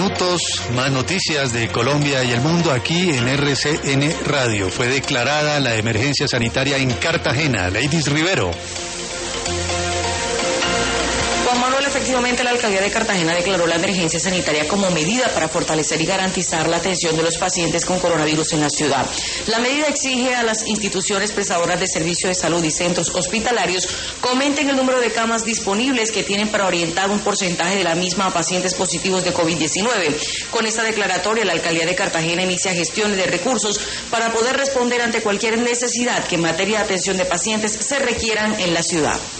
minutos, más noticias de Colombia y el mundo aquí en RCN Radio. Fue declarada la emergencia sanitaria en Cartagena. Ladies Rivero. Juan Manuel, efectivamente la alcaldía de Cartagena declaró la emergencia sanitaria como medida para fortalecer y garantizar la atención de los pacientes con coronavirus en la ciudad. La medida exige a las instituciones prestadoras de servicio de salud y centros hospitalarios que aumenten el número de camas disponibles que tienen para orientar un porcentaje de la misma a pacientes positivos de COVID-19. Con esta declaratoria, la alcaldía de Cartagena inicia gestiones de recursos para poder responder ante cualquier necesidad que en materia de atención de pacientes se requieran en la ciudad.